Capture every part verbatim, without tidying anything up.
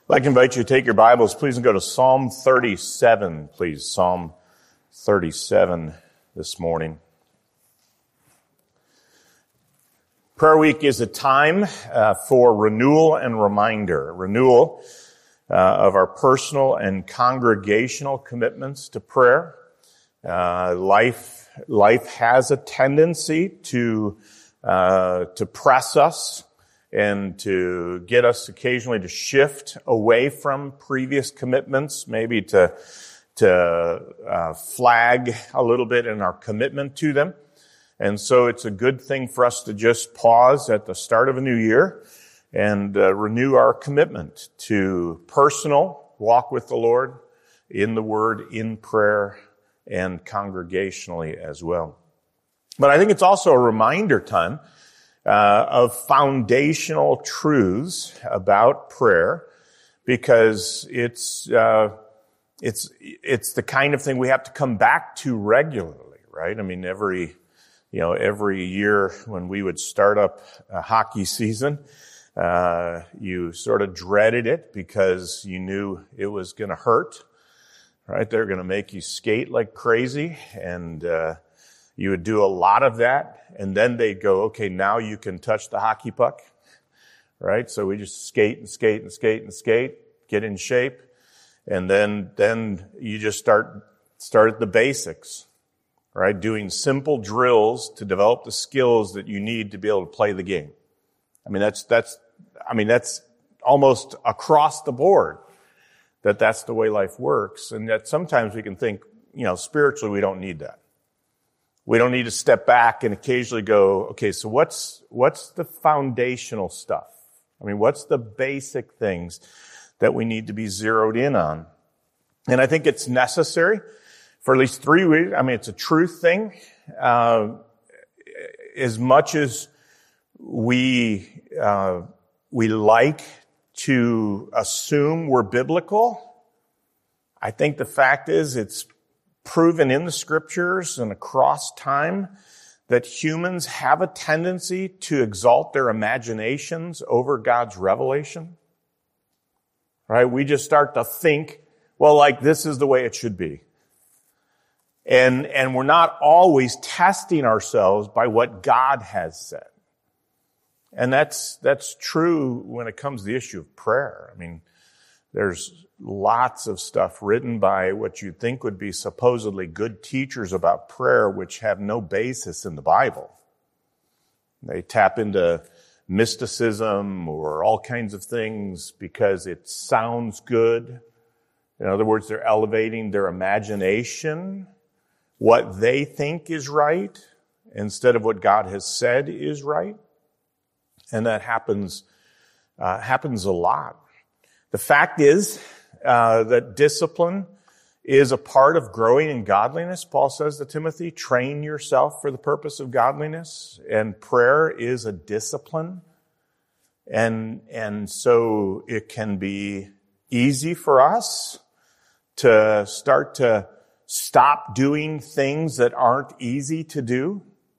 I'd like to invite you to take your Bibles, please, and go to Psalm thirty-seven, please. Psalm thirty-seven this morning. Prayer week is a time uh, for renewal and reminder. Renewal uh, of our personal and congregational commitments to prayer. Uh, life, life has a tendency to, uh, to press us and to get us occasionally to shift away from previous commitments, maybe to, to, uh, flag a little bit in our commitment to them. And so it's a good thing for us to just pause at the start of a new year and uh, renew our commitment to personal walk with the Lord in the Word, in prayer, and congregationally as well. But I think it's also a reminder time uh, of foundational truths about prayer, because it's uh, it's it's the kind of thing we have to come back to regularly, right? I mean, every you know every year when we would start up a hockey season, uh, you sort of dreaded it because you knew it was going to hurt. Right, they're going to make you skate like crazy, and uh, you would do a lot of that, and then they'd go, okay, now you can touch the hockey puck, right? So we just skate and skate and skate and skate, get in shape, and then then you just start start at the basics, right? Doing simple drills to develop the skills that you need to be able to play the game. I mean, that's that's I mean that's almost across the board. That that's the way life works, and that sometimes we can think, you know, spiritually we don't need that. We don't need to step back and occasionally go, okay, so what's what's the foundational stuff? I mean, what's the basic things that we need to be zeroed in on? And I think it's necessary for at least three weeks. I mean, it's a truth thing. Uh, as much as we uh, we like to assume we're biblical, I think the fact is it's proven in the scriptures and across time that humans have a tendency to exalt their imaginations over God's revelation. Right? We just start to think, well, like this is the way it should be. And, and we're not always testing ourselves by what God has said. And that's, that's true when it comes to the issue of prayer. I mean, there's lots of stuff written by what you'd think would be supposedly good teachers about prayer, which have no basis in the Bible. They tap into mysticism or all kinds of things because it sounds good. In other words, they're elevating their imagination, what they think is right, instead of what God has said is right. And that happens, uh, happens a lot. The fact is, uh, that discipline is a part of growing in godliness. Paul says to Timothy, train yourself for the purpose of godliness. And prayer is a discipline. And, and so it can be easy for us to start to stop doing things that aren't easy to do.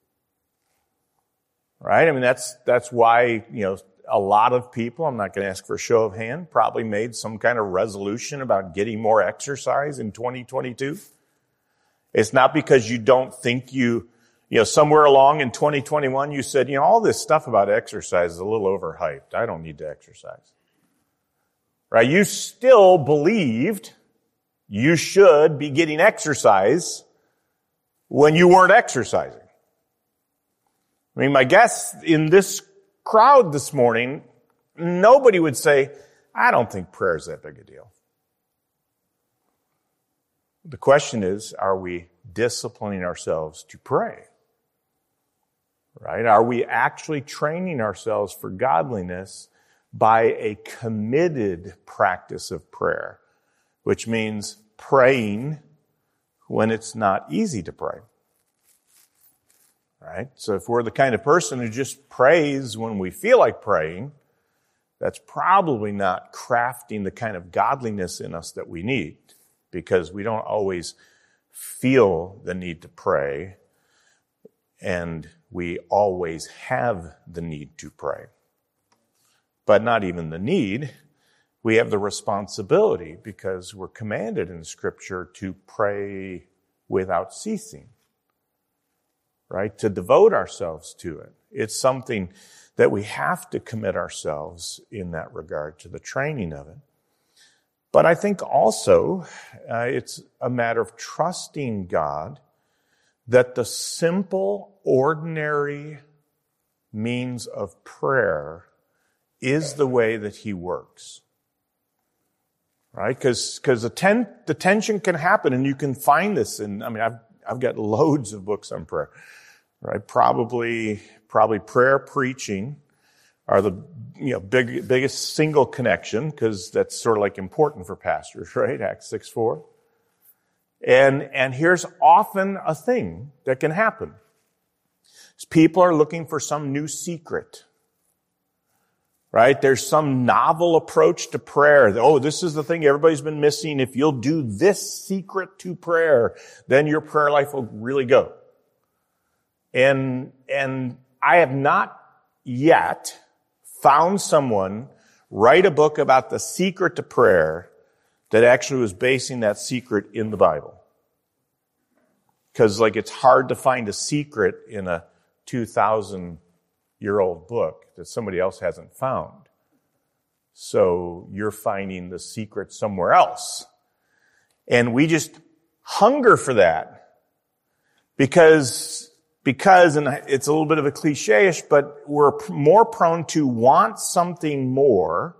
Right? I mean, that's, that's why, you know, a lot of people, I'm not going to ask for a show of hand, probably made some kind of resolution about getting more exercise in twenty twenty-two. It's not because you don't think you, you know, somewhere along in twenty twenty-one, you said, you know, all this stuff about exercise is a little overhyped. I don't need to exercise. Right? You still believed you should be getting exercise when you weren't exercising. I mean, my guess in this crowd this morning, nobody would say, I don't think prayer is that big a deal. The question is, are we disciplining ourselves to pray? Right? Are we actually training ourselves for godliness by a committed practice of prayer, which means praying when it's not easy to pray? Right? So if we're the kind of person who just prays when we feel like praying, that's probably not crafting the kind of godliness in us that we need, because we don't always feel the need to pray, and we always have the need to pray. But not even the need, we have the responsibility, because we're commanded in Scripture to pray without ceasing, right? To devote ourselves to it. It's something that we have to commit ourselves in that regard to the training of it. But I think also uh, it's a matter of trusting God that the simple, ordinary means of prayer is the way that He works. Right? Because because the, ten, the tension can happen, and you can find this in, I mean, I've I've got loads of books on prayer. Right? Probably probably prayer preaching are the you know big biggest single connection, because that's sort of like important for pastors, right? Acts six four. And and here's often a thing that can happen. People are looking for some new secret. Right? There's some novel approach to prayer. Oh, this is the thing everybody's been missing. If you'll do this secret to prayer, then your prayer life will really go. And, and I have not yet found someone write a book about the secret to prayer that actually was basing that secret in the Bible. Because, like, it's hard to find a secret in a two thousand year old book that somebody else hasn't found. So you're finding the secret somewhere else. And we just hunger for that because, because, and it's a little bit of a cliche-ish, but we're more prone to want something more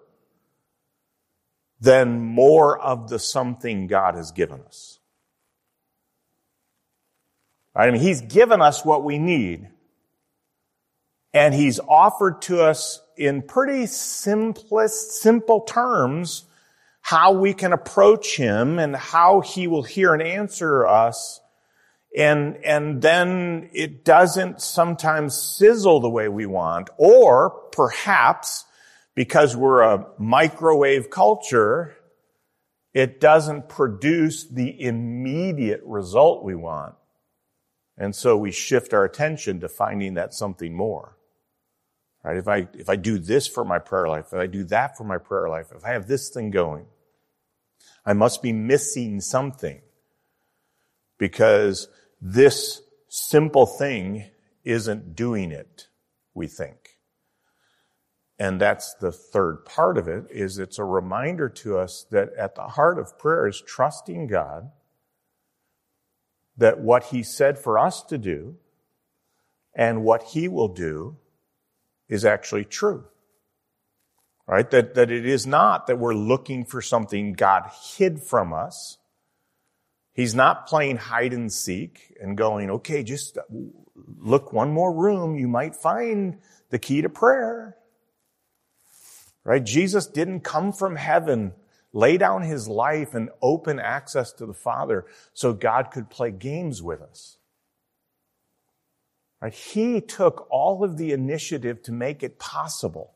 than more of the something God has given us. I mean, He's given us what we need. And He's offered to us in pretty simplest, simple terms how we can approach Him and how He will hear and answer us. And, and then it doesn't sometimes sizzle the way we want, or perhaps because we're a microwave culture, it doesn't produce the immediate result we want. And so we shift our attention to finding that something more. Right? If I, if I do this for my prayer life, if I do that for my prayer life, if I have this thing going, I must be missing something, because this simple thing isn't doing it, we think. And that's the third part of it, is it's a reminder to us that at the heart of prayer is trusting God that what He said for us to do and what He will do is actually true. Right? That, that it is not that we're looking for something God hid from us. He's not playing hide and seek and going, okay, just look one more room, you might find the key to prayer. Right? Jesus didn't come from heaven, lay down His life and open access to the Father so God could play games with us. Right? He took all of the initiative to make it possible.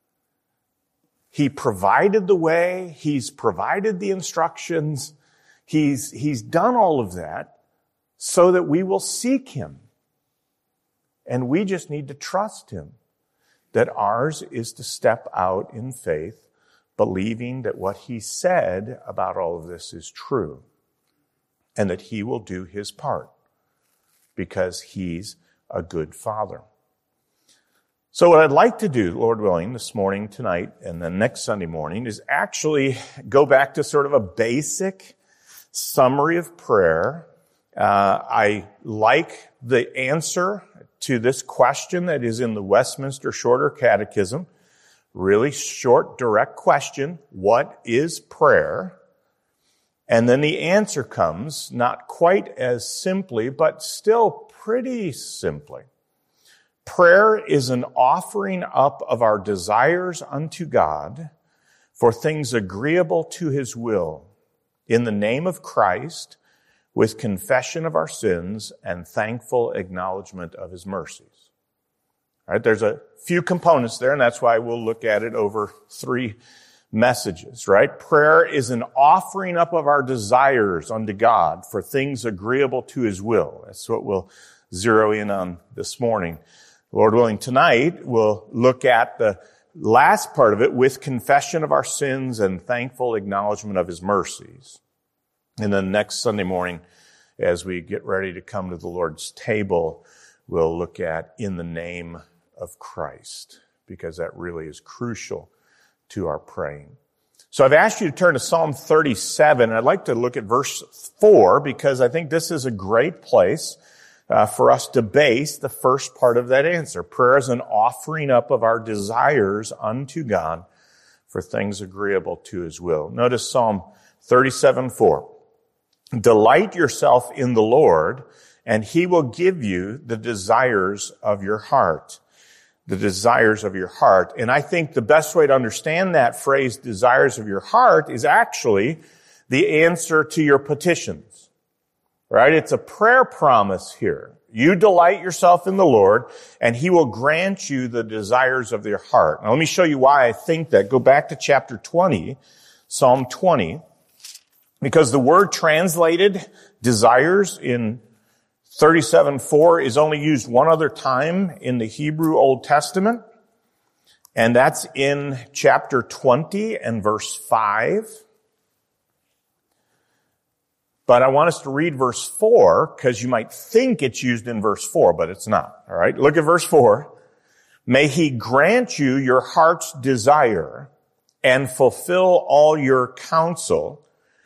He provided the way. He's provided the instructions. He's, he's done all of that so that we will seek Him. And we just need to trust Him that ours is to step out in faith, believing that what He said about all of this is true and that He will do His part because He's a good Father. So what I'd like to do, Lord willing, this morning, tonight, and then next Sunday morning is actually go back to sort of a basic summary of prayer. Uh, I like the answer to this question that is in the Westminster Shorter Catechism. Really short, direct question. What is prayer? And then the answer comes, not quite as simply, but still pretty simply. Prayer is an offering up of our desires unto God for things agreeable to His will, in the name of Christ, with confession of our sins and thankful acknowledgement of His mercies. All right, there's a few components there, and that's why we'll look at it over three messages, right? Prayer is an offering up of our desires unto God for things agreeable to His will. That's what we'll zero in on this morning. Lord willing, tonight we'll look at the last part of it, with confession of our sins and thankful acknowledgement of his mercies. And then next Sunday morning, as we get ready to come to the Lord's table, we'll look at in the name of Christ, because that really is crucial to our praying. So I've asked you to turn to Psalm thirty-seven. I'd like to look at verse four, because I think this is a great place uh, for us to base the first part of that answer. Prayer is an offering up of our desires unto God for things agreeable to his will. Notice Psalm thirty-seven four. Delight yourself in the Lord, and he will give you the desires of your heart. The desires of your heart. And I think the best way to understand that phrase, desires of your heart, is actually the answer to your petitions. Right? It's a prayer promise here. You delight yourself in the Lord, and he will grant you the desires of your heart. Now let me show you why I think that. Go back to chapter twenty, Psalm twenty, because the word translated desires in thirty-seven four is only used one other time in the Hebrew Old Testament, and that's in chapter twenty and verse five. But I want us to read verse four, because you might think it's used in verse four, but it's not. All right, look at verse four. May he grant you your heart's desire and fulfill all your counsel.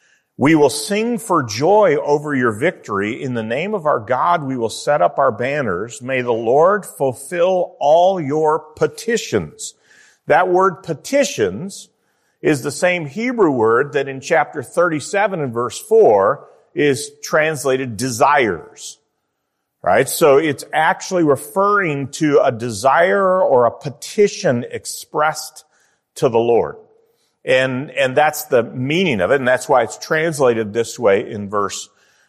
We will sing for joy over your victory. In the name of our God, we will set up our banners. May the Lord fulfill all your petitions. That word petitions is the same Hebrew word that in chapter thirty-seven and verse four is translated desires. Right? So it's actually referring to a desire or a petition expressed to the Lord. And, and that's the meaning of it, and that's why it's translated this way in verse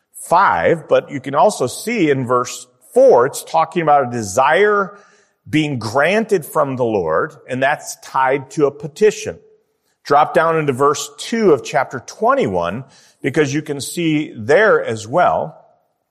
five. But you can also see in verse four, it's talking about a desire being granted from the Lord, and that's tied to a petition. Drop down into verse two of chapter twenty-one, because you can see there as well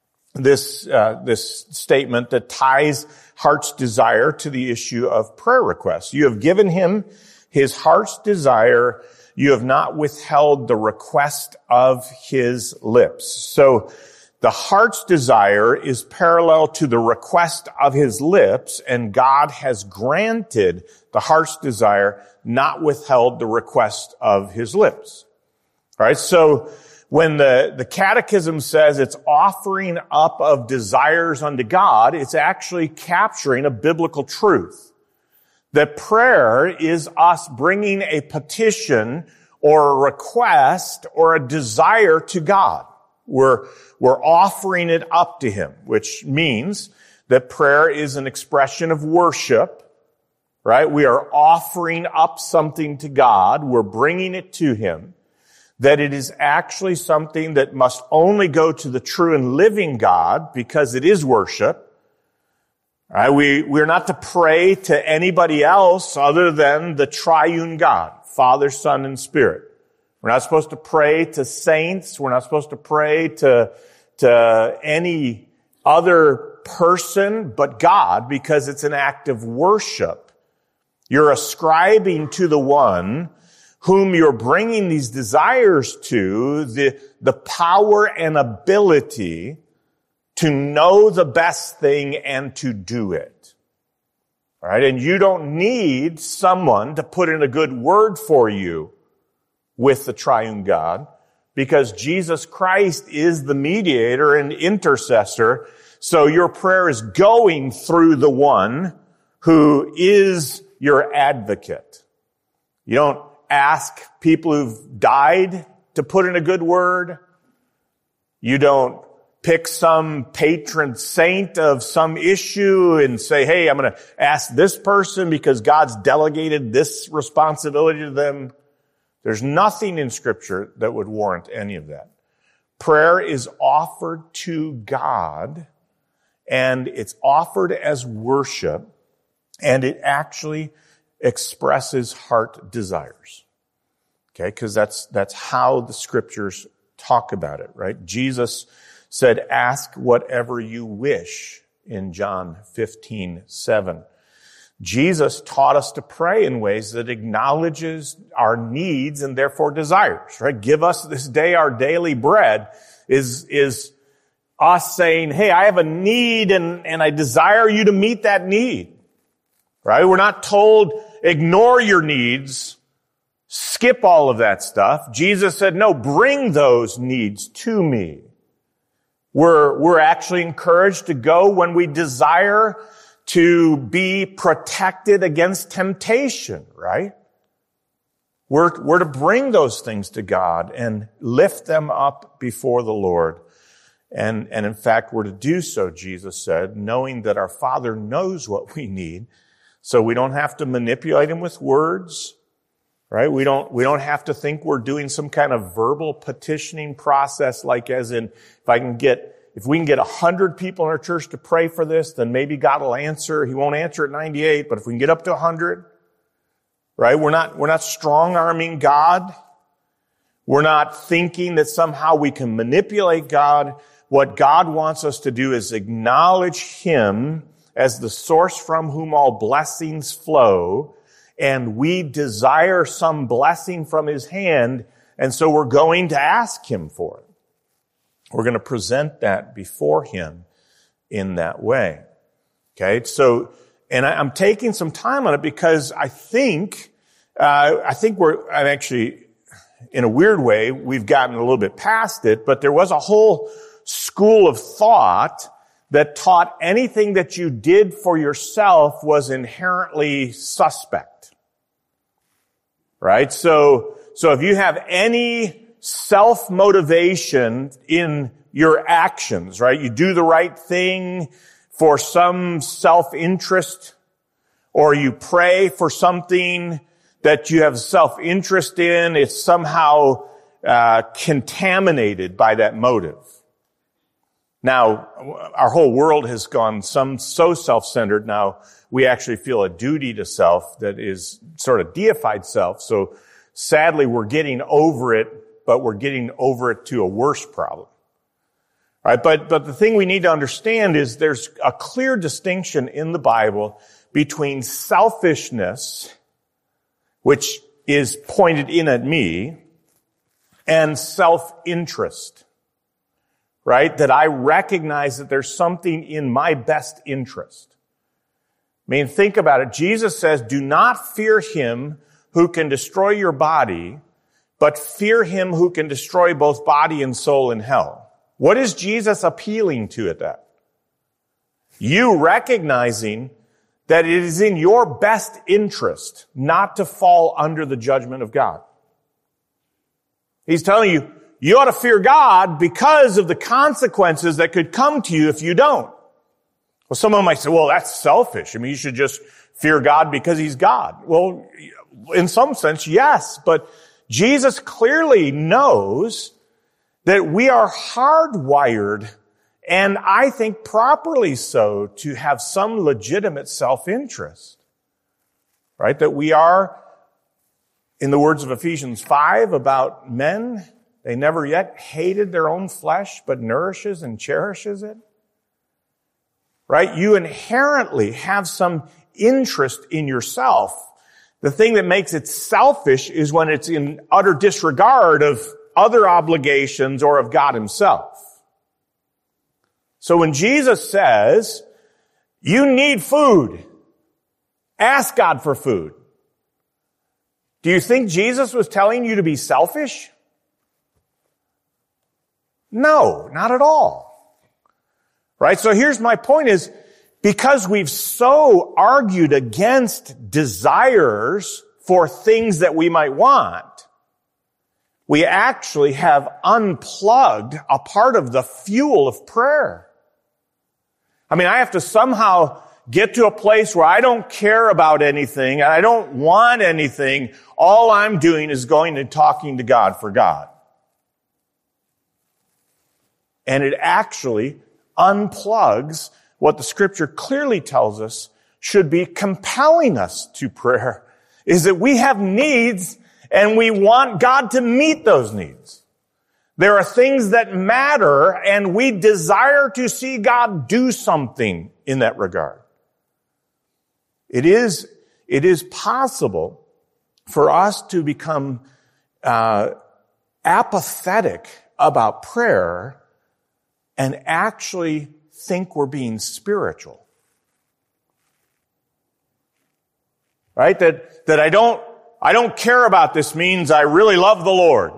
this, uh, this statement that ties heart's desire to the issue of prayer requests. You have given him his heart's desire. You have not withheld the request of his lips. So the heart's desire is parallel to the request of his lips, and God has granted the heart's desire, not withheld the request of his lips. All right. So when the, the catechism says it's offering up of desires unto God, it's actually capturing a biblical truth. That prayer is us bringing a petition or a request or a desire to God. We're, we're offering it up to him, which means that prayer is an expression of worship, right? We are offering up something to God. We're bringing it to him. That it is actually something that must only go to the true and living God, because it is worship. Right? We, we're not to pray to anybody else other than the triune God, Father, Son, and Spirit. We're not supposed to pray to saints. We're not supposed to pray to, to any other person but God, because it's an act of worship. You're ascribing to the one whom you're bringing these desires to the, the power and ability to know the best thing and to do it. All right? And you don't need someone to put in a good word for you with the triune God, because Jesus Christ is the mediator and intercessor. So your prayer is going through the one who is your advocate. You don't ask people who've died to put in a good word. You don't pick some patron saint of some issue and say, hey, I'm going to ask this person because God's delegated this responsibility to them. There's nothing in Scripture that would warrant any of that. Prayer is offered to God, and it's offered as worship, and it actually expresses heart desires. Okay, because that's, that's how the Scriptures talk about it, right? Jesus said, ask whatever you wish in John fifteen seven. Jesus taught us to pray in ways that acknowledges our needs and therefore desires, right? Give us this day our daily bread is, is us saying, hey, I have a need and, and I desire you to meet that need, right? We're not told, ignore your needs, skip all of that stuff. Jesus said, no, bring those needs to me. We're, we're actually encouraged to go when we desire to be protected against temptation, right? We're, we're to bring those things to God and lift them up before the Lord. And, and in fact, we're to do so, Jesus said, knowing that our Father knows what we need. So we don't have to manipulate him with words, right? We don't, we don't have to think we're doing some kind of verbal petitioning process, like as in, if I can get, if we can get a hundred people in our church to pray for this, then maybe God will answer. He won't answer at ninety-eight, but if we can get up to a hundred, right? We're not, we're not strong-arming God. We're not thinking that somehow we can manipulate God. What God wants us to do is acknowledge him as the source from whom all blessings flow, and we desire some blessing from his hand, and so we're going to ask him for it. We're going to present that before him in that way. Okay, so, and I, I'm taking some time on it because I think, uh, I think we're, I'm actually, in a weird way, we've gotten a little bit past it, but there was a whole school of thought that taught anything that you did for yourself was inherently suspect. Right? So, so if you have any self-motivation in your actions, right? You do the right thing for some self-interest, or you pray for something that you have self-interest in, it's somehow uh, contaminated by that motive. Now, our whole world has gone some so self-centered now we actually feel a duty to self that is sort of deified self. So sadly, we're getting over it, but we're getting over it to a worse problem. All right, but, but the thing we need to understand is there's a clear distinction in the Bible between selfishness, which is pointed in at me, and self-interest. Right? That I recognize that there's something in my best interest. I mean, think about it. Jesus says, do not fear him who can destroy your body, but fear him who can destroy both body and soul in hell. What is Jesus appealing to at that? You recognizing that it is in your best interest not to fall under the judgment of God. He's telling you, you ought to fear God because of the consequences that could come to you if you don't. Well, someone might say, well, that's selfish. I mean, you should just fear God because he's God. Well, in some sense, yes, but Jesus clearly knows that we are hardwired, and I think properly so, to have some legitimate self-interest. Right? That we are, in the words of Ephesians five about men, they never yet hated their own flesh, but nourishes and cherishes it. Right? You inherently have some interest in yourself. The thing that makes it selfish is when it's in utter disregard of other obligations or of God himself. So when Jesus says, you need food, ask God for food. Do you think Jesus was telling you to be selfish? No, not at all. Right? So here's my point is, because we've so argued against desires for things that we might want, we actually have unplugged a part of the fuel of prayer. I mean, I have to somehow get to a place where I don't care about anything and I don't want anything. All I'm doing is going and talking to God for God. And it actually unplugs what the Scripture clearly tells us should be compelling us to prayer, is that we have needs and we want God to meet those needs. There are things that matter and we desire to see God do something in that regard. It is, it is possible for us to become uh, apathetic about prayer and actually think we're being spiritual. Right? That, that I don't, I don't care about this means I really love the Lord.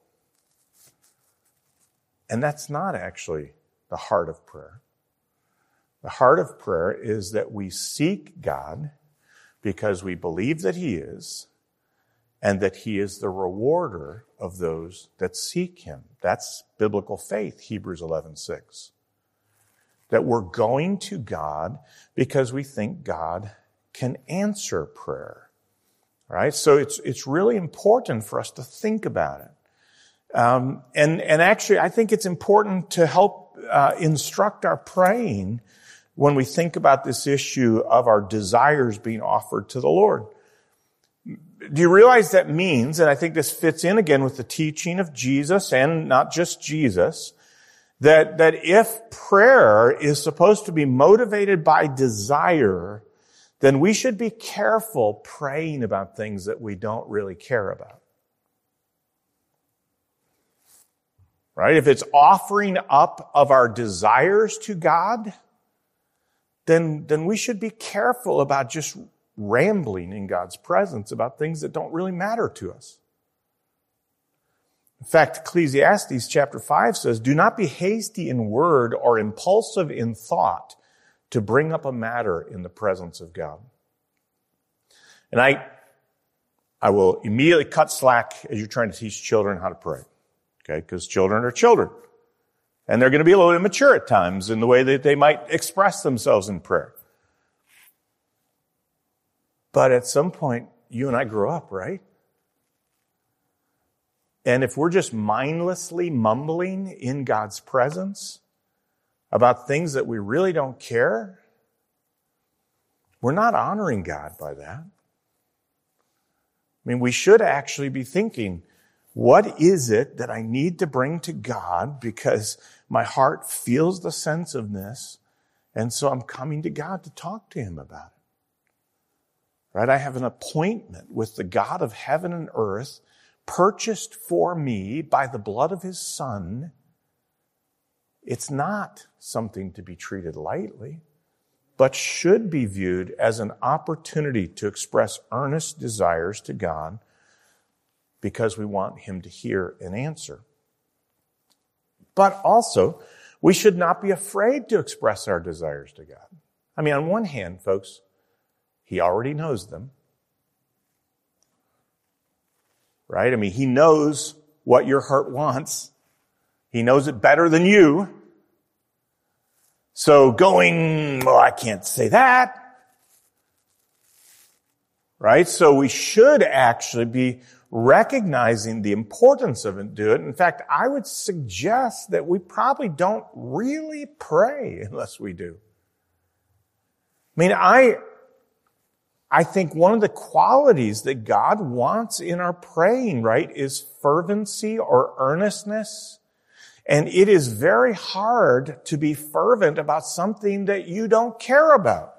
And that's not actually the heart of prayer. The heart of prayer is that we seek God because we believe that He is, and that He is the rewarder of those that seek Him. That's biblical faith, Hebrews eleven six. That we're going to God because we think God can answer prayer. Right? So it's, it's really important for us to think about it. Um, and, and actually, I think it's important to help uh, instruct our praying when we think about this issue of our desires being offered to the Lord. Do you realize that means, and I think this fits in again with the teaching of Jesus and not just Jesus, that, that if prayer is supposed to be motivated by desire, then we should be careful praying about things that we don't really care about. Right? If it's offering up of our desires to God, then, then we should be careful about just rambling in God's presence about things that don't really matter to us. In fact, Ecclesiastes chapter five says, "Do not be hasty in word or impulsive in thought to bring up a matter in the presence of God." And I, I will immediately cut slack as you're trying to teach children how to pray. Okay? Because children are children. And they're going to be a little immature at times in the way that they might express themselves in prayer. But at some point, you and I grow up, right? And if we're just mindlessly mumbling in God's presence about things that we really don't care, we're not honoring God by that. I mean, we should actually be thinking, what is it that I need to bring to God because my heart feels the sense of this, and so I'm coming to God to talk to Him about it. Right? I have an appointment with the God of heaven and earth, purchased for me by the blood of His Son. It's not something to be treated lightly, but should be viewed as an opportunity to express earnest desires to God because we want Him to hear and answer. But also, we should not be afraid to express our desires to God. I mean, on one hand, folks, He already knows them. Right? I mean, He knows what your heart wants. He knows it better than you. So going, well, I can't say that. Right? So we should actually be recognizing the importance of it, do it. In fact, I would suggest that we probably don't really pray unless we do. I mean, I, I think one of the qualities that God wants in our praying, right, is fervency or earnestness. And it is very hard to be fervent about something that you don't care about.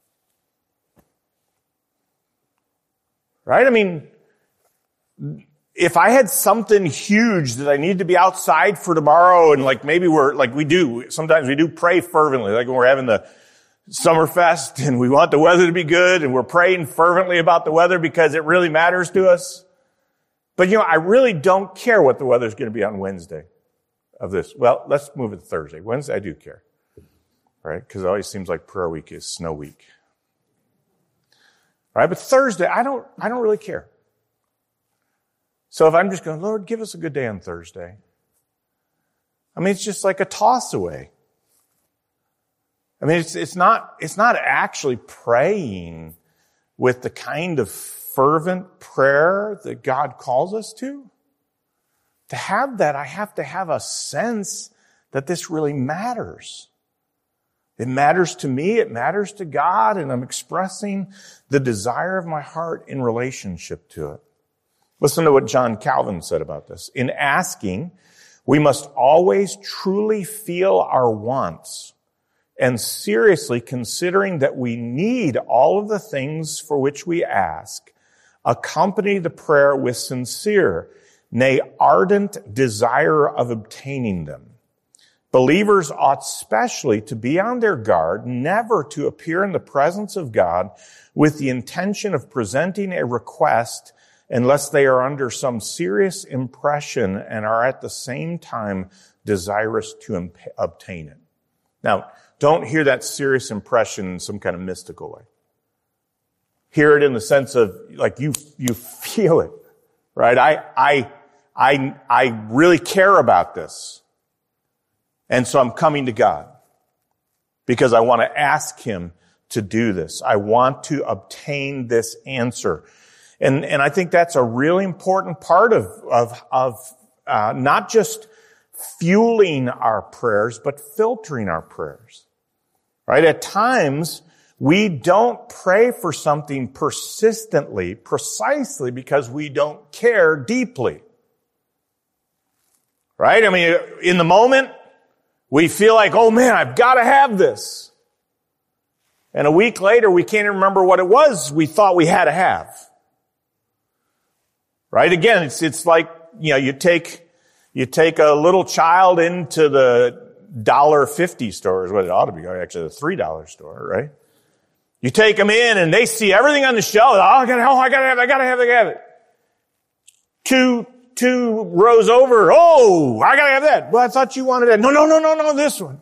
Right? I mean, if I had something huge that I need to be outside for tomorrow, and like maybe we're, like we do, sometimes we do pray fervently, like when we're having the Summerfest and we want the weather to be good and we're praying fervently about the weather because it really matters to us. But you know, I really don't care what the weather's going to be on Wednesday of this. Well, let's move it to Thursday. Wednesday, I do care. Right? Because it always seems like prayer week is snow week. Right? But Thursday, I don't, I don't really care. So if I'm just going, Lord, give us a good day on Thursday. I mean, it's just like a toss away. I mean, it's, it's not, it's not actually praying with the kind of fervent prayer that God calls us to. To have that, I have to have a sense that this really matters. It matters to me, it matters to God, and I'm expressing the desire of my heart in relationship to it. Listen to what John Calvin said about this. In asking, we must always truly feel our wants and seriously considering that we need all of the things for which we ask, accompany the prayer with sincere, nay, ardent desire of obtaining them. Believers ought specially to be on their guard, never to appear in the presence of God with the intention of presenting a request unless they are under some serious impression and are at the same time desirous to imp- obtain it. Now, don't hear that serious impression in some kind of mystical way. Hear it in the sense of, like, you, you feel it, right? I, I, I, I really care about this. And so I'm coming to God because I want to ask Him to do this. I want to obtain this answer. And, and I think that's a really important part of, of, of, uh, not just fueling our prayers, but filtering our prayers. Right? At times, we don't pray for something persistently, precisely because we don't care deeply. Right? I mean, in the moment, we feel like, oh man, I've got to have this. And a week later, we can't even remember what it was we thought we had to have. Right? Again, it's, it's like, you know, you take, you take a little child into the one dollar fifty store, is what it ought to be, actually the three dollar store, right? You take them in and they see everything on the shelf. Oh, I gotta, oh, I gotta have it, I gotta have it, I gotta have it. Two, two rows over, oh, I gotta have that. Well, I thought you wanted that. No, no, no, no, no, this one.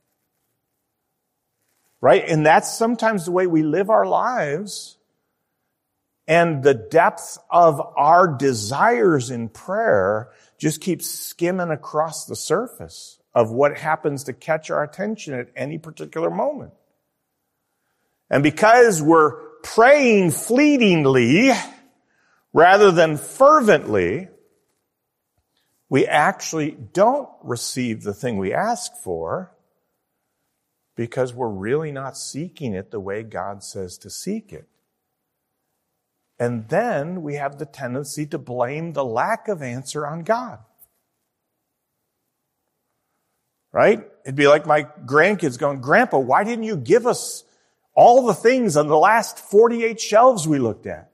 Right? And that's sometimes the way we live our lives. And the depth of our desires in prayer just keeps skimming across the surface of what happens to catch our attention at any particular moment. And because we're praying fleetingly rather than fervently, we actually don't receive the thing we ask for because we're really not seeking it the way God says to seek it. And then we have the tendency to blame the lack of answer on God. Right? It'd be like my grandkids going, Grandpa, why didn't you give us all the things on the last forty-eight shelves we looked at?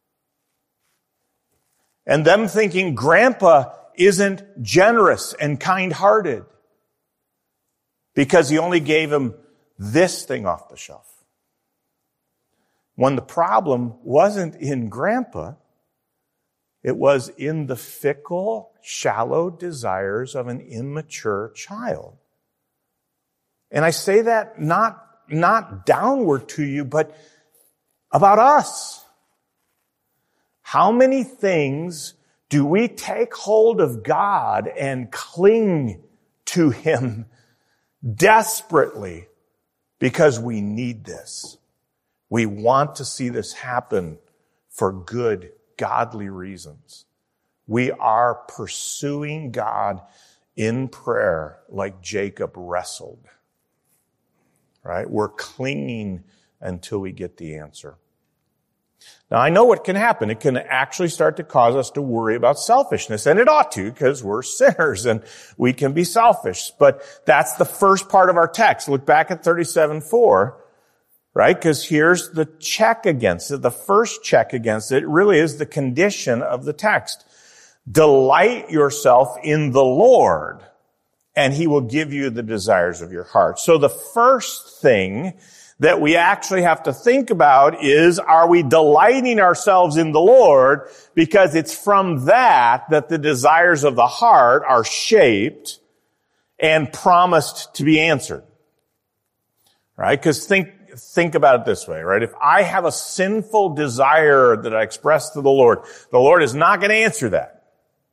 And them thinking Grandpa isn't generous and kind-hearted because he only gave him this thing off the shelf. When the problem wasn't in Grandpa, it was in the fickle, shallow desires of an immature child. And I say that not, not downward to you, but about us. How many things do we take hold of God and cling to Him desperately because we need this? We want to see this happen for good, godly reasons. We are pursuing God in prayer like Jacob wrestled. Right? We're clinging until we get the answer. Now, I know what can happen. It can actually start to cause us to worry about selfishness, and it ought to, because we're sinners and we can be selfish. But that's the first part of our text. Look back at thirty-seven four. Right? Because here's the check against it. The first check against it really is the condition of the text. Delight yourself in the Lord, and He will give you the desires of your heart. So the first thing that we actually have to think about is, are we delighting ourselves in the Lord? Because it's from that that the desires of the heart are shaped and promised to be answered. Right? Because think, Think about it this way, right? If I have a sinful desire that I express to the Lord, the Lord is not going to answer that.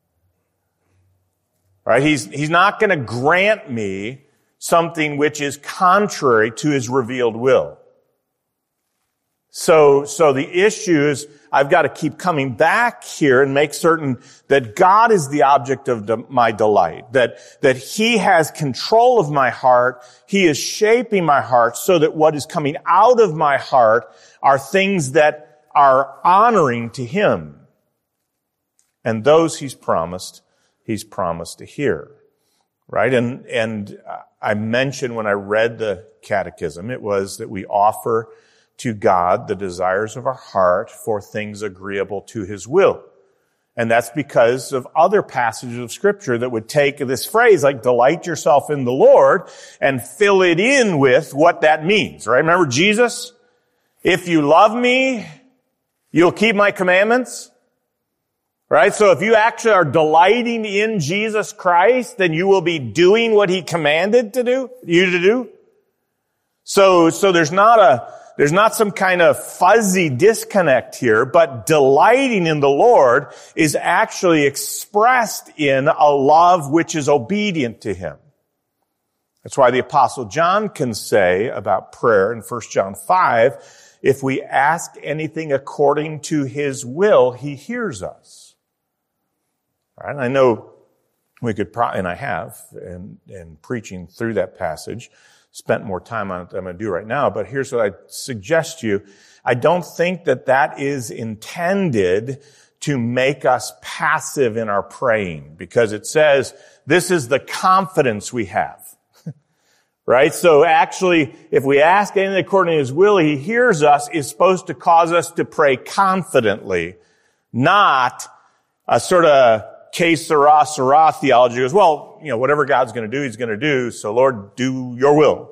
Right? He's, He's not going to grant me something which is contrary to His revealed will. So, so the issue is, I've got to keep coming back here and make certain that God is the object of de- my delight, that, that He has control of my heart. He is shaping my heart so that what is coming out of my heart are things that are honoring to Him. And those He's promised, He's promised to hear. Right? And, and I mentioned when I read the catechism, it was that we offer to God the desires of our heart for things agreeable to his will. And that's because of other passages of Scripture that would take this phrase like delight yourself in the Lord and fill it in with what that means, right? Remember Jesus? If you love me, you'll keep my commandments, right? So if you actually are delighting in Jesus Christ, then you will be doing what he commanded to do, you to do. So, so there's not a, There's not some kind of fuzzy disconnect here, but delighting in the Lord is actually expressed in a love which is obedient to him. That's why the Apostle John can say about prayer in First John five, if we ask anything according to his will, he hears us. All right? And I know we could probably, and I have, in, in preaching through that passage, spent more time on it than I'm going to do right now, but here's what I suggest to you. I don't think that that is intended to make us passive in our praying, because it says this is the confidence we have. Right? So actually, if we ask anything according to his will, he hears us, is supposed to cause us to pray confidently, not a sort of que sera, sera theology. Goes, well, you know, whatever God's going to do, he's going to do. So Lord, do your will.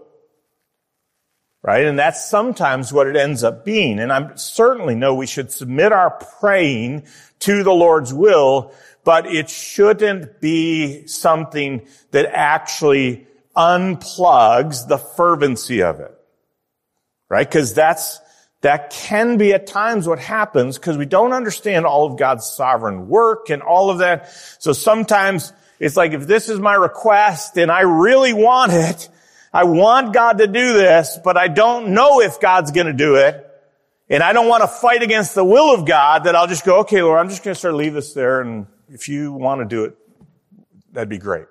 Right? And that's sometimes what it ends up being. And I certainly know we should submit our praying to the Lord's will, but it shouldn't be something that actually unplugs the fervency of it. Right? Because that's, that can be at times what happens because we don't understand all of God's sovereign work and all of that. So sometimes it's like, if this is my request and I really want it, I want God to do this, but I don't know if God's going to do it, and I don't want to fight against the will of God, that I'll just go, okay, Lord, I'm just going to sort of leave this there, and if you want to do it, that'd be great.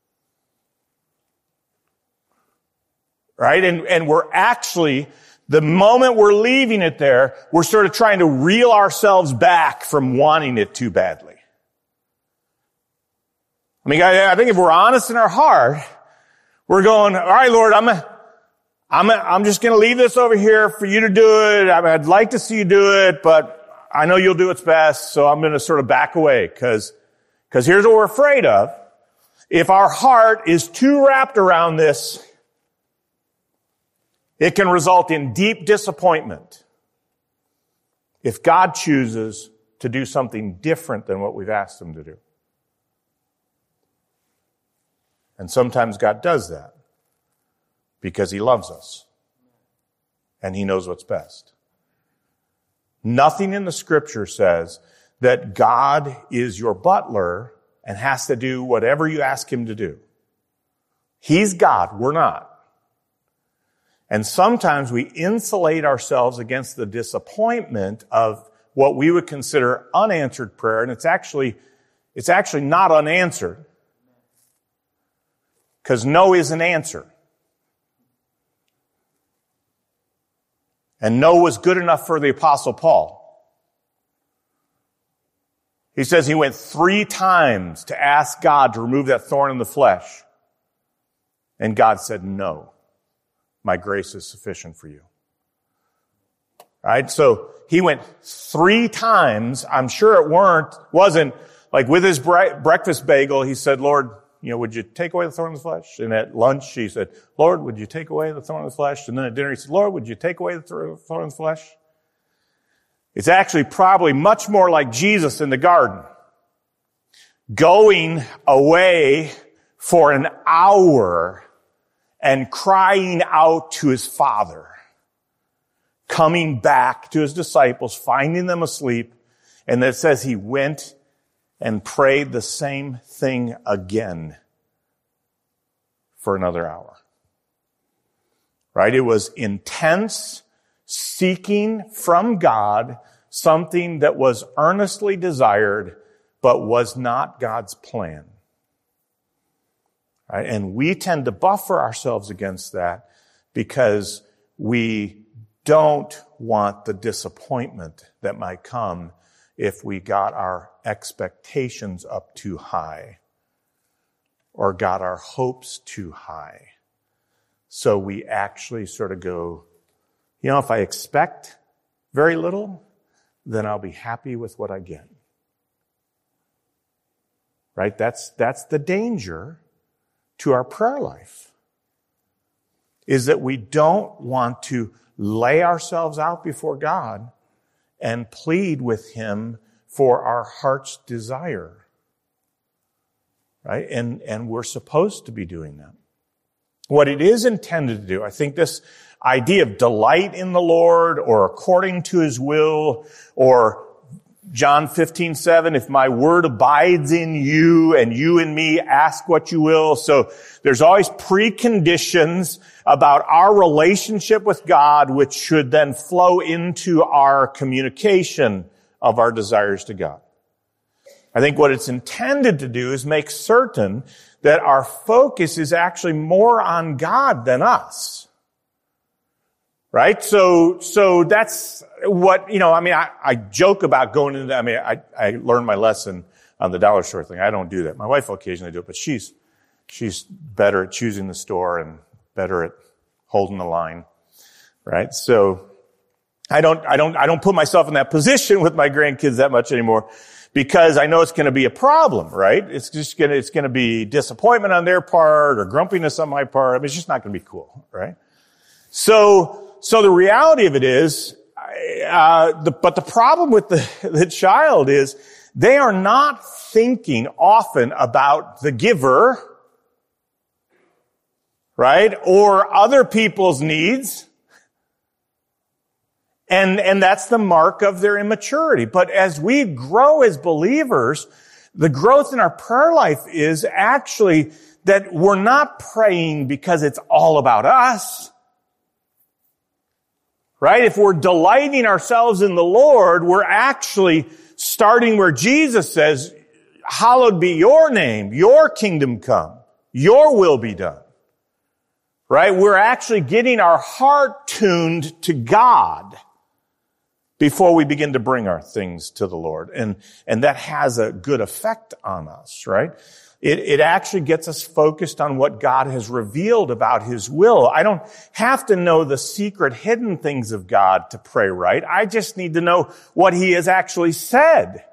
Right? And, and we're actually, the moment we're leaving it there, we're sort of trying to reel ourselves back from wanting it too badly. I mean, I, I think if we're honest in our heart, we're going, all right, Lord, I'm a, I'm a, I'm just going to leave this over here for you to do it. I mean, I'd like to see you do it, but I know you'll do what's best, so I'm going to sort of back away, because because here's what we're afraid of. If our heart is too wrapped around this, it can result in deep disappointment if God chooses to do something different than what we've asked him to do. And sometimes God does that because he loves us and he knows what's best. Nothing in the Scripture says that God is your butler and has to do whatever you ask him to do. He's God, we're not. And sometimes we insulate ourselves against the disappointment of what we would consider unanswered prayer, and it's actually, it's actually not unanswered. Because no is an answer. And no was good enough for the Apostle Paul. He says he went three times to ask God to remove that thorn in the flesh. And God said, no, my grace is sufficient for you. Right? So he went three times. I'm sure it weren't, wasn't like with his bre- breakfast bagel, he said, Lord, you know, would you take away the thorn of the flesh? And at lunch, he said, Lord, would you take away the thorn of the flesh? And then at dinner, he said, Lord, would you take away the thorn of the flesh? It's actually probably much more like Jesus in the garden, going away for an hour and crying out to his Father, coming back to his disciples, finding them asleep. And it says he went and prayed the same thing again for another hour. Right? It was intense seeking from God something that was earnestly desired, but was not God's plan. Right? And we tend to buffer ourselves against that because we don't want the disappointment that might come if we got our expectations up too high or got our hopes too high. So we actually sort of go, you know, if I expect very little, then I'll be happy with what I get. Right? That's, that's the danger to our prayer life, is that we don't want to lay ourselves out before God and plead with Him for our heart's desire. Right? And, and we're supposed to be doing that. What it is intended to do, I think this idea of delight in the Lord, or according to His will, or John fifteen seven, if my word abides in you and you in me, ask what you will. So there's always preconditions about our relationship with God, which should then flow into our communication of our desires to God. I think what it's intended to do is make certain that our focus is actually more on God than us. Right? So, so that's what, you know, I mean, I, I joke about going into, I mean, I, I learned my lesson on the dollar store thing. I don't do that. My wife will occasionally do it, but she's, she's better at choosing the store and better at holding the line. Right? So I don't, I don't, I don't put myself in that position with my grandkids that much anymore, because I know it's going to be a problem, right? It's just going to, it's going to be disappointment on their part or grumpiness on my part. I mean, it's just not going to be cool, right? So, So the reality of it is, uh, the, but the problem with the, the child is they are not thinking often about the giver, right? Or other people's needs. And, and that's the mark of their immaturity. But as we grow as believers, the growth in our prayer life is actually that we're not praying because it's all about us. Right? If we're delighting ourselves in the Lord, we're actually starting where Jesus says, hallowed be your name, your kingdom come, your will be done. Right? We're actually getting our heart tuned to God before we begin to bring our things to the Lord. And, and that has a good effect on us, right? It, it actually gets us focused on what God has revealed about His will. I don't have to know the secret hidden things of God to pray right. I just need to know what He has actually said.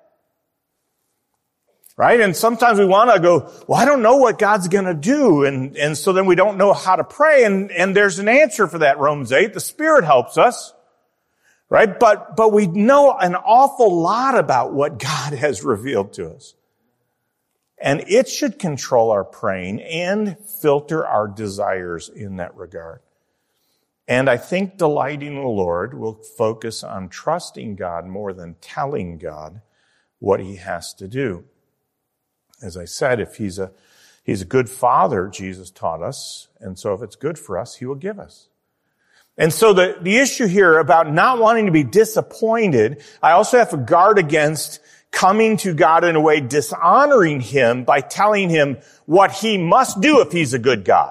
Right? And sometimes we want to go, well, I don't know what God's going to do. And, and so then we don't know how to pray. And, and there's an answer for that, Romans eight. The Spirit helps us. Right? But, but we know an awful lot about what God has revealed to us. And it should control our praying and filter our desires in that regard. And I think delighting in the Lord will focus on trusting God more than telling God what He has to do. As I said, if He's a, He's a good Father, Jesus taught us, and so if it's good for us, He will give us. And so the, the issue here about not wanting to be disappointed, I also have to guard against coming to God in a way dishonoring Him by telling Him what He must do if He's a good God.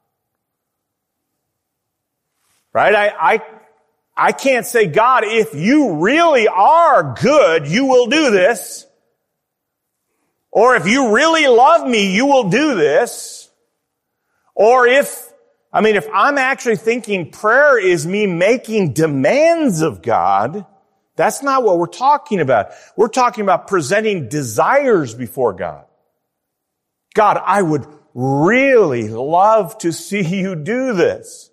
Right? I, I, I can't say, God, if you really are good, you will do this. Or if you really love me, you will do this. Or if, I mean, if I'm actually thinking prayer is me making demands of God, that's not what we're talking about. We're talking about presenting desires before God. God, I would really love to see you do this.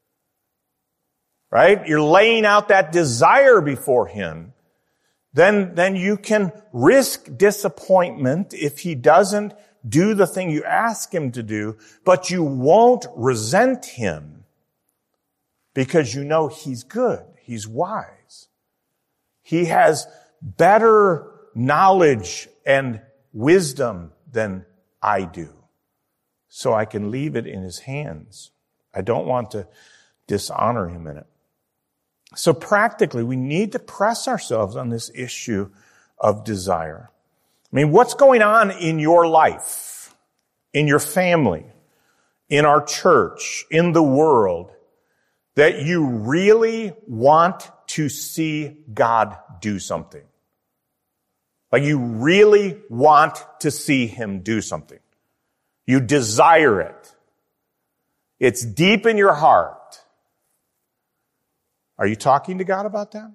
Right? You're laying out that desire before Him. Then, then you can risk disappointment if He doesn't do the thing you ask Him to do, but you won't resent Him because you know He's good. He's wise. He has better knowledge and wisdom than I do. So I can leave it in His hands. I don't want to dishonor Him in it. So practically, we need to press ourselves on this issue of desire. I mean, what's going on in your life, in your family, in our church, in the world, that you really want to see God do something? Like you really want to see Him do something. You desire it. It's deep in your heart. Are you talking to God about that?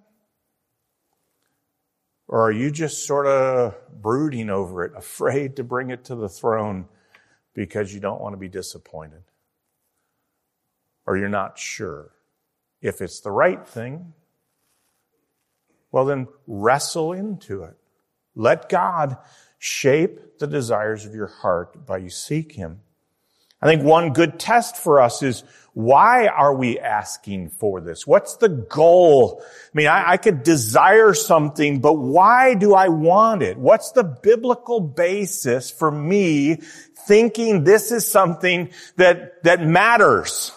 Or are you just sort of brooding over it, afraid to bring it to the throne because you don't want to be disappointed? Or you're not sure if it's the right thing? Well, then wrestle into it. Let God shape the desires of your heart by you seek Him. I think one good test for us is, why are we asking for this? What's the goal? I mean, I, I could desire something, but why do I want it? What's the biblical basis for me thinking this is something that, that matters?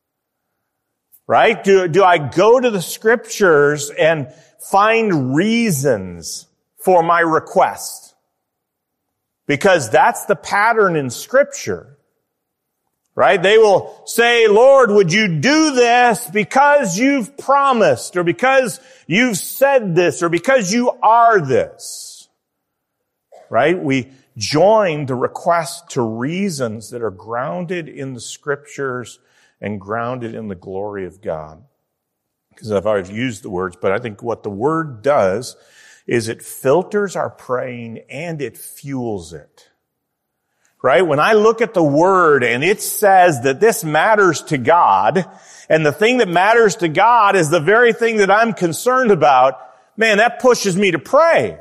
Right? Do, do I go to the Scriptures and find reasons for my request? Because that's the pattern in Scripture. Right? They will say, Lord, would you do this because you've promised, or because you've said this, or because you are this. Right? We join the request to reasons that are grounded in the Scriptures and grounded in the glory of God. Because I've already used the words, but I think what the Word does is it filters our praying and it fuels it. Right? When I look at the Word and it says that this matters to God, and the thing that matters to God is the very thing that I'm concerned about, man, that pushes me to pray.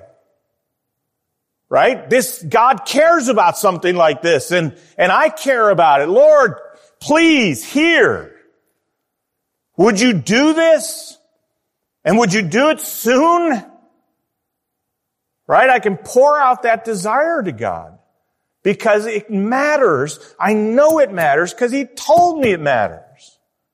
Right? This, God cares about something like this, and, and I care about it. Lord, please, hear. Would you do this? And would you do it soon? Right? I can pour out that desire to God. Because it matters. I know it matters because He told me it matters.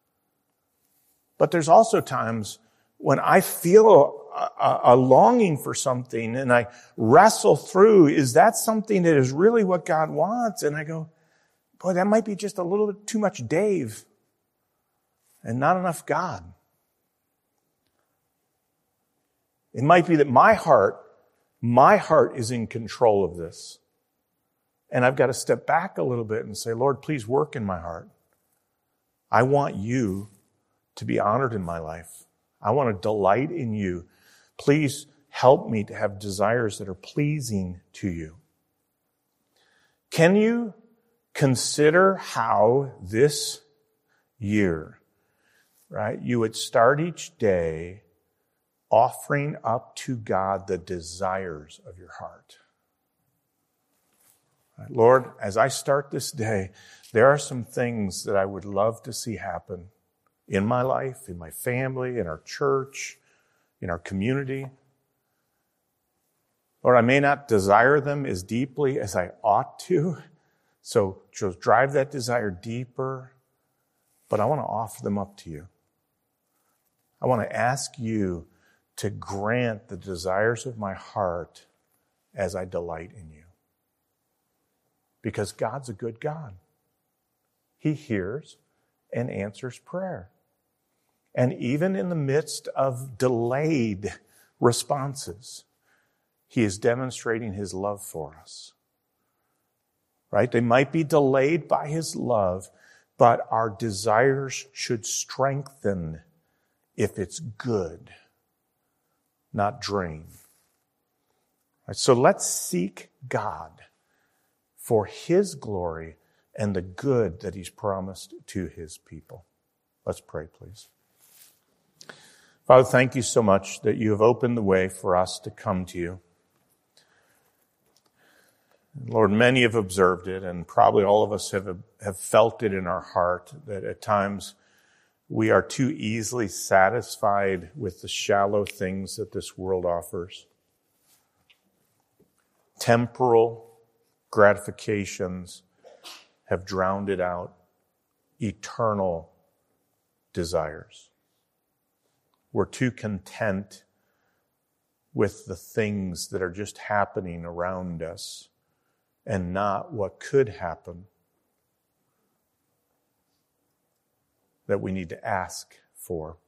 But there's also times when I feel a, a longing for something and I wrestle through, is that something that is really what God wants? And I go, boy, that might be just a little bit too much Dave and not enough God. It might be that my heart, my heart is in control of this. And I've got to step back a little bit and say, Lord, please work in my heart. I want you to be honored in my life. I want to delight in you. Please help me to have desires that are pleasing to you. Can you consider how this year, right, you would start each day offering up to God the desires of your heart? Lord, as I start this day, there are some things that I would love to see happen in my life, in my family, in our church, in our community. Lord, I may not desire them as deeply as I ought to, so just drive that desire deeper, but I want to offer them up to you. I want to ask you to grant the desires of my heart as I delight in you. Because God's a good God. He hears and answers prayer. And even in the midst of delayed responses, He is demonstrating His love for us. Right? They might be delayed by His love, but our desires should strengthen if it's good, not drain. Right? So let's seek God for His glory and the good that He's promised to His people. Let's pray, please. Father, thank you so much that you have opened the way for us to come to you. Lord, many have observed it, and probably all of us have, have felt it in our heart, that at times we are too easily satisfied with the shallow things that this world offers. Temporal gratifications have drowned it out eternal desires. We're too content with the things that are just happening around us and not what could happen that we need to ask for.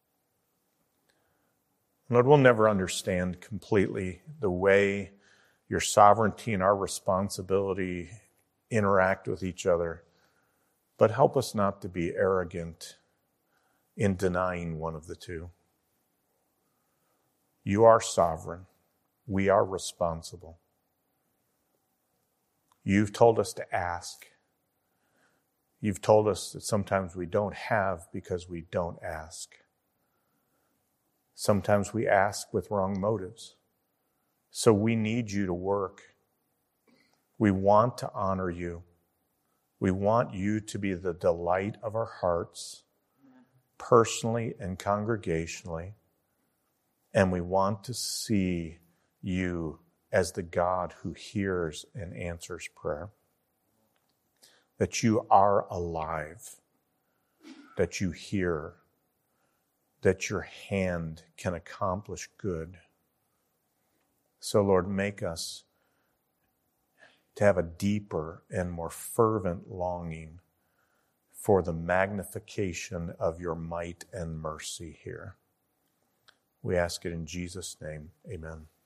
Lord, we'll never understand completely the way your sovereignty and our responsibility interact with each other, but help us not to be arrogant in denying one of the two. You are sovereign. We are responsible. You've told us to ask. You've told us that sometimes we don't have because we don't ask. Sometimes we ask with wrong motives. So we need you to work. We want to honor you. We want you to be the delight of our hearts, personally and congregationally. And we want to see you as the God who hears and answers prayer. That you are alive, that you hear, that your hand can accomplish good. So, Lord, make us to have a deeper and more fervent longing for the magnification of your might and mercy here. We ask it in Jesus' name. Amen.